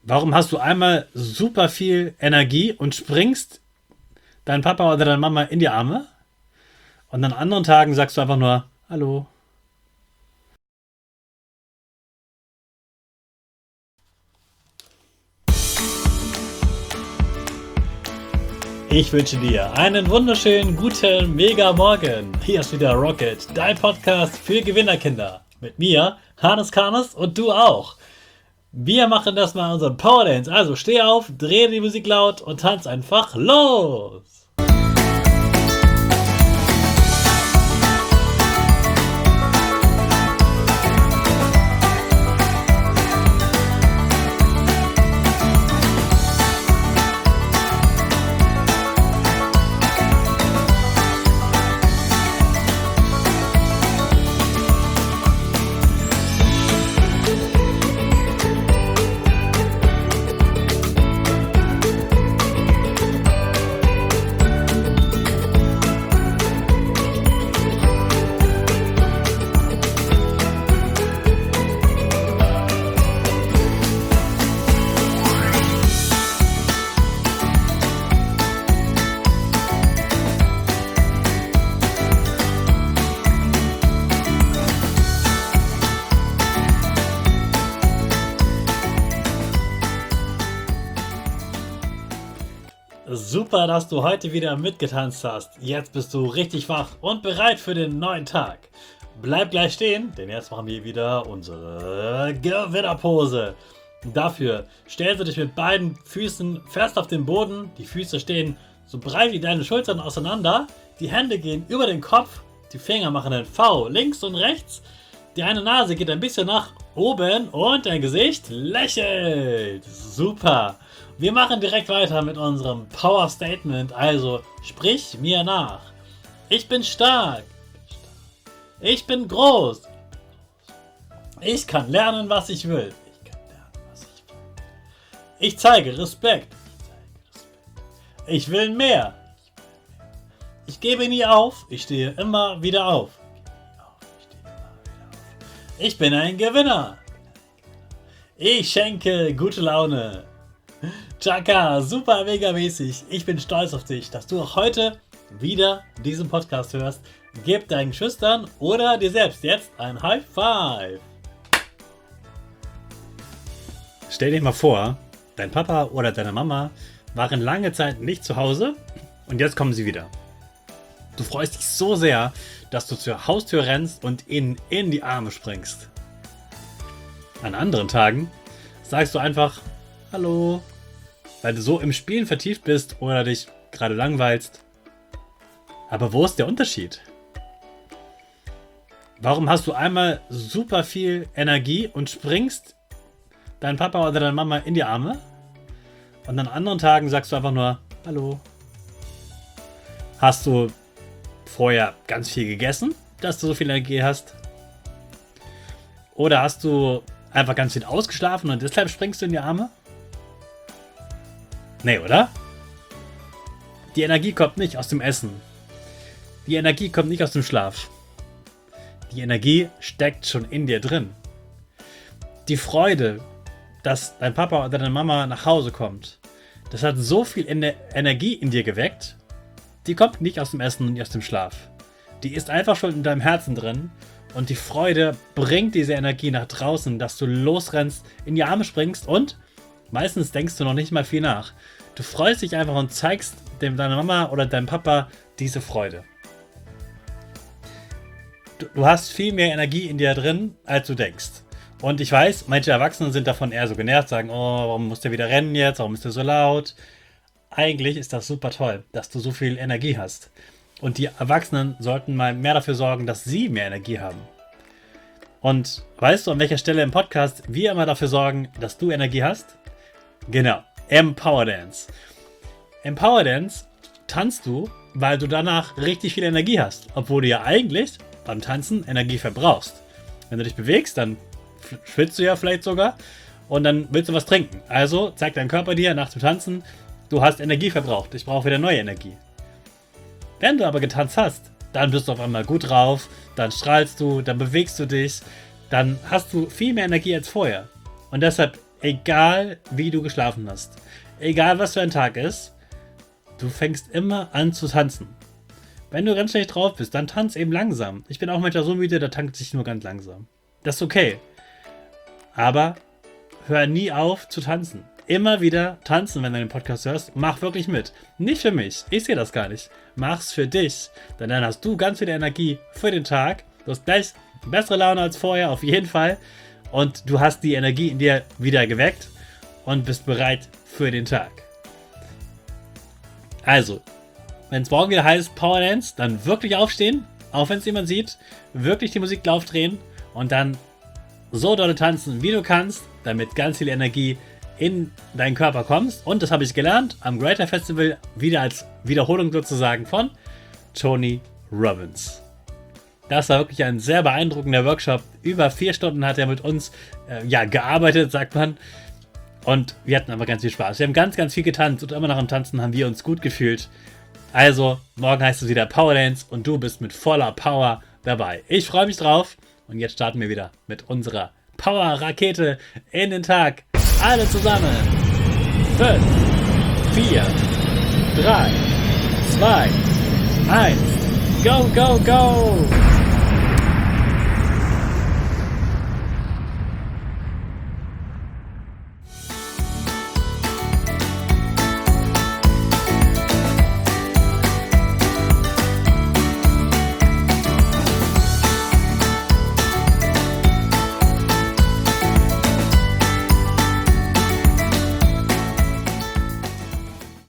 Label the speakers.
Speaker 1: Warum hast du einmal super viel Energie und springst deinen Papa oder deine Mama in die Arme und an anderen Tagen sagst du einfach nur Hallo? Ich wünsche dir einen wunderschönen, guten, mega Morgen. Hier ist wieder Rocket, dein Podcast für Gewinnerkinder. Mit mir, Hannes Karnes und du auch. Wir machen das mal unseren Power Dance. Also steh auf, dreh die Musik laut und tanz einfach los. Super, dass du heute wieder mitgetanzt hast. Jetzt bist du richtig wach und bereit für den neuen Tag. Bleib gleich stehen, denn jetzt machen wir wieder unsere Gewinnerpose. Dafür stellst du dich mit beiden Füßen fest auf den Boden. Die Füße stehen so breit wie deine Schultern auseinander. Die Hände gehen über den Kopf. Die Finger machen ein V links und rechts. Die eine Nase geht ein bisschen nach oben und dein Gesicht lächelt. Super. Wir machen direkt weiter mit unserem Power Statement. Also sprich mir nach. Ich bin stark. Ich bin groß. Ich kann lernen, was ich will. Ich zeige Respekt. Ich will mehr. Ich gebe nie auf. Ich stehe immer wieder auf. Ich bin ein Gewinner. Ich schenke gute Laune. Chaka, super mega mäßig. Ich bin stolz auf dich, dass du auch heute wieder diesen Podcast hörst. Gib deinen Schüchtern oder dir selbst jetzt ein High Five. Stell dir mal vor, dein Papa oder deine Mama waren lange Zeit nicht zu Hause und jetzt kommen sie wieder. Du freust dich so sehr, dass du zur Haustür rennst und ihnen in die Arme springst. An anderen Tagen sagst du einfach Hallo, weil du so im Spielen vertieft bist oder dich gerade langweilst. Aber wo ist der Unterschied? Warum hast du einmal super viel Energie und springst deinen Papa oder deine Mama in die Arme und an anderen Tagen sagst du einfach nur Hallo? Hast du vorher ganz viel gegessen, dass du so viel Energie hast? Oder hast du einfach ganz viel ausgeschlafen und deshalb springst du in die Arme? Nee, oder? Die Energie kommt nicht aus dem Essen. Die Energie kommt nicht aus dem Schlaf. Die Energie steckt schon in dir drin. Die Freude, dass dein Papa oder deine Mama nach Hause kommt, das hat so viel Energie in dir geweckt, die kommt nicht aus dem Essen und nicht aus dem Schlaf. Die ist einfach schon in deinem Herzen drin und die Freude bringt diese Energie nach draußen, dass du losrennst, in die Arme springst und meistens denkst du noch nicht mal viel nach. Du freust dich einfach und zeigst deiner Mama oder deinem Papa diese Freude. Du hast viel mehr Energie in dir drin, als du denkst. Und ich weiß, manche Erwachsene sind davon eher so genervt, sagen, oh, warum muss der wieder rennen jetzt, warum ist der so laut? Eigentlich ist das super toll, dass du so viel Energie hast. Und die Erwachsenen sollten mal mehr dafür sorgen, dass sie mehr Energie haben. Und weißt du, an welcher Stelle im Podcast wir immer dafür sorgen, dass du Energie hast? Genau, Empower Dance. Empower Dance tanzt du, weil du danach richtig viel Energie hast, obwohl du ja eigentlich beim Tanzen Energie verbrauchst. Wenn du dich bewegst, dann schwitzt du ja vielleicht sogar und dann willst du was trinken. Also zeigt dein Körper dir nach dem Tanzen, du hast Energie verbraucht, ich brauche wieder neue Energie. Wenn du aber getanzt hast, dann bist du auf einmal gut drauf, dann strahlst du, dann bewegst du dich, dann hast du viel mehr Energie als vorher. Und deshalb Egal, wie du geschlafen hast. Egal, was für ein Tag ist. Du fängst immer an zu tanzen. Wenn du ganz schlecht drauf bist, dann tanz eben langsam. Ich bin auch manchmal so müde, da tanzt sich nur ganz langsam. Das ist okay. Aber hör nie auf zu tanzen. Immer wieder tanzen, wenn du den Podcast hörst. Mach wirklich mit. Nicht für mich. Ich sehe das gar nicht. Mach's für dich. Denn dann hast du ganz viel Energie für den Tag. Du hast gleich bessere Laune als vorher, auf jeden Fall. Und du hast die Energie in dir wieder geweckt und bist bereit für den Tag. Also, wenn es morgen wieder heißt Power Dance, dann wirklich aufstehen, auch wenn es jemand sieht, wirklich die Musik draufdrehen und dann so dolle tanzen, wie du kannst, damit ganz viel Energie in deinen Körper kommst. Und das habe ich gelernt am Greater Festival, wieder als Wiederholung sozusagen von Tony Robbins. Das war wirklich ein sehr beeindruckender Workshop. Über 4 Stunden hat er mit uns gearbeitet, sagt man. Und wir hatten aber ganz viel Spaß. Wir haben ganz, ganz viel getanzt und immer noch am Tanzen haben wir uns gut gefühlt. Also, morgen heißt es wieder Power Dance und du bist mit voller Power dabei. Ich freue mich drauf und jetzt starten wir wieder mit unserer Power-Rakete in den Tag. Alle zusammen. 5, 4, 3, 2, 1. Go, go, go!